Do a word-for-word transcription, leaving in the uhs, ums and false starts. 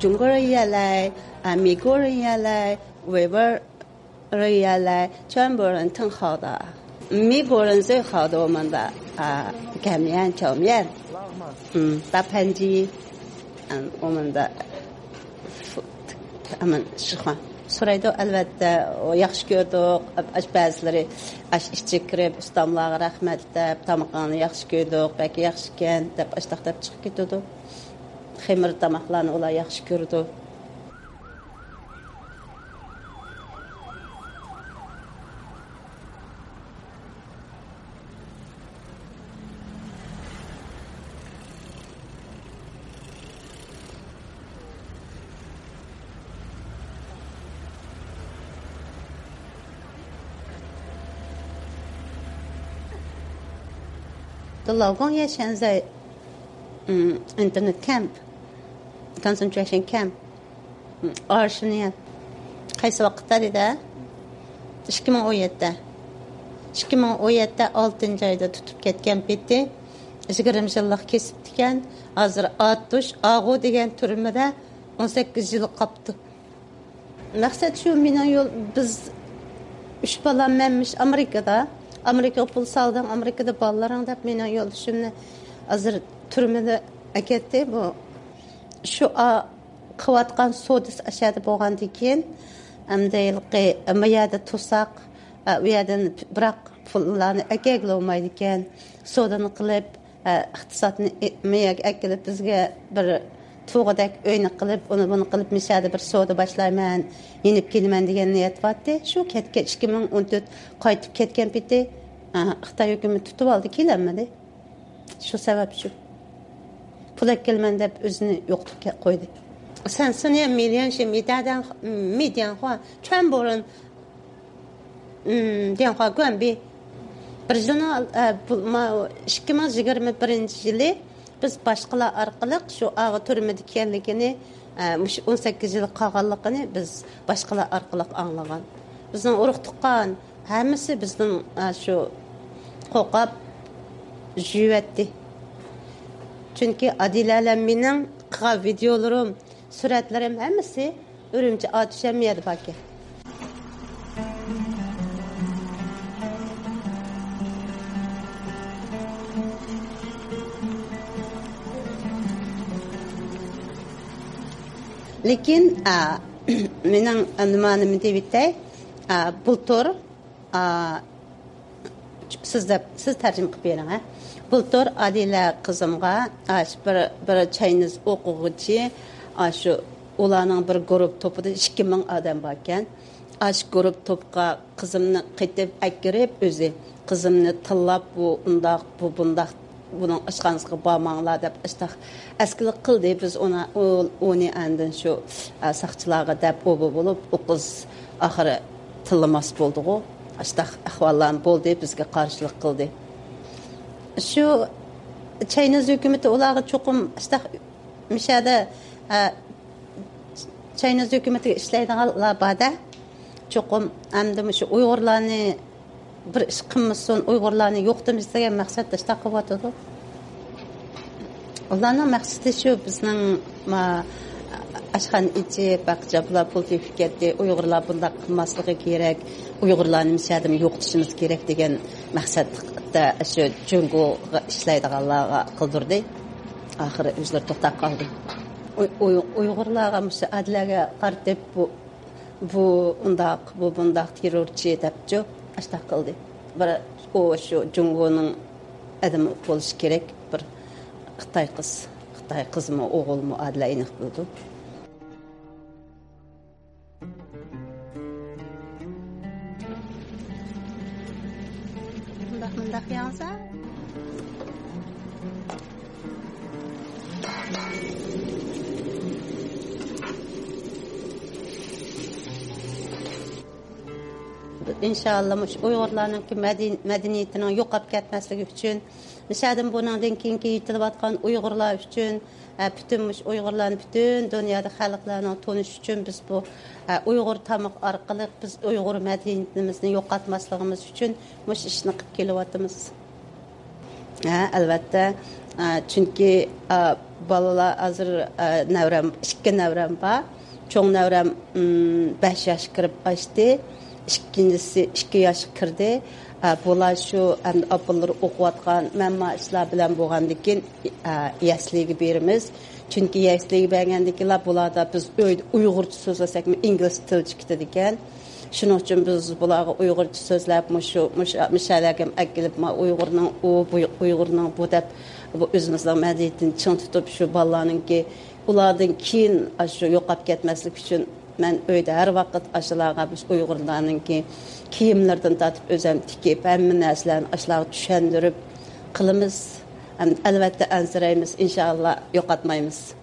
中国人也来啊，美国人也来，外边人也来，全部人挺好的。美国人最好的我们的啊擀面、饺面，嗯，大盘鸡，嗯，我们的他们喜欢。Surayda albatta yaxshi ko'rdik. Ba'zilari ishchi kirib ustamlarga rahmat deb, tamoqlarni yaxshi ko'rdik, balki yaxshi ekan deb ashtaq deb chiqib ketadi. Xemir tamoqlarni ular yaxshi ko'rdi. The 老公也现在嗯 internet camp concentration camp 嗯二十年 qaysi vaqtda dedi ikki ming o'n yetti ikki ming o'n yetti oltinchi oyda tutib ketgan peti yigirma yillik kesibdi ekan hozir Atush Ag'u degan turmada o'n sakkiz yil qolibdi. Maqsad shu mening yo'l biz üç balam menmiş Amerikada Amerika pul saldım, Amerikada balalarım dep mening yo'ldoshimni hozir turmada aketdi. Bu shu qilayotgan sodis ashadi bo'lgandan keyin endi yilqi bu yerda to'saq u yerdan biroq pullarni akaglolmaydi ekan. Sodani qilib iqtisodni miyag akilib bizga bir to'g'adak uyni qilib uni buni qilib mishada bir soda boshlayman, yenib kelaman degan niyat bordi. Shu ketgan ikki ming o'n to'rt qaytib ketgan peti Xitoy hukumati tutib oldi, kelamadi. Shu sabab shu. Pul kelman deb o'zini yo'qotib qo'ydi. Sen seni million shi midadan million hua chuan boren mm dian hua guan bi bir jurnal ikki ming yigirma birinchi yili biz boshqalar orqali shu ag'i turmada ekanligini o'n sakkiz yil qolganligini biz boshqalar orqali anglagan. Bizning urug' tuqqan hammasi bizning shu qo'qab juyatdi. Chunki Adilalar mening qilgan videolarim, suratlarim hammasi Urumchi Atusham yerda bor ekan. Lekin mening nimanim deb aytay, bultur sizda siz tarjima qilib bering ha. Bultur Adila qizimga bir bir Chinese o'quvchi shu ularning bir guruh topida ikki ming odam bor ekan. Ash guruh topga qizimni qaytib akirib o'zi qizimni tillab bu undaq bu bundaq buning ishxonasiga bormanglar deb ishtaq askilik qildi. Biz ona uni andin shu saqchilarga deb o'bi bo'lib o qiz oxiri tillamas bo'ldi-ku. Ishtaq ahvollar bo'ldi, bizga qarshilik qildi. Shu Chinese hukumati ularga cho'qim ishtaq mishada Chinese hukumatiga ishlaydiganlar borda cho'qim hamda shu Uyg'urlarni bir ish qilmasin, Uyg'urlarni yo'qtimiz degan maqsadda ishtaq qilyotdi. Ularning maqsadi shu bizning ashxon ichi baqjablar pul tepib ketdi, Uyg'urlar bunday qilmasligi kerak, Uyg'urlarni mishadimi yo'qotishimiz kerak degan maqsadda shu Jungoga ishlaydiganlarga qildirdi. Oxiri o'zlari to'xtab qoldi. Uyg'urlarga mush adlarga qartib bu bu undaq bu bundaq terrorchi debchi ashtaq qildi. Bir o shu Jungoning adami bo'lishi kerak, bir Xitoy qiz, Xitoy qizmi, o'g'ilmi adla aniq bo'ldi. Bundaq bundaq yansa inşallah mush Uyg'urlarning madaniyatining yo'qolib ketmasligi uchun, mishadan buningdan keyingi yetilayotgan Uyg'urlar uchun, butun mush Uyg'urlarning butun dunyoda xalqlarning tonish uchun biz bu Uyg'ur tamoq orqali biz Uyg'ur madaniyatimizni yo'qotmasligimiz uchun mush ishni qilib kelyapmiz. Ha, albatta Çünki balalar hazır nevram, ikki nevram var. Çoğun nevram beş yaş kirib açtı. İkincisi iki yaş kirdi. Bular şu ablalar oquyatgan məmma işlər bilan bolğandan yasliga berimiz. Çünki yasliga bergandikilar bularda biz Uyg'urcha so'zlasak, ingliz tilchi ketadigan. Shuning uchun biz bularga Uyg'urcha so'zlab, shu mishalarga akilib, Uyg'urning u Uyg'urning bu deb bu o'zimizning madaniyatini ching tutib shu bolalarningki ulardan keyin shu yo'qolib ketmaslik uchun men uyda har vaqt ashularga biz Uyg'urlarningki kiyimlardan tatib o'zim tikib, hamma narsalarni ashularga tushuntirib qilamiz. Albatta ansiraymiz, inshaalloh yo'qotmaymiz.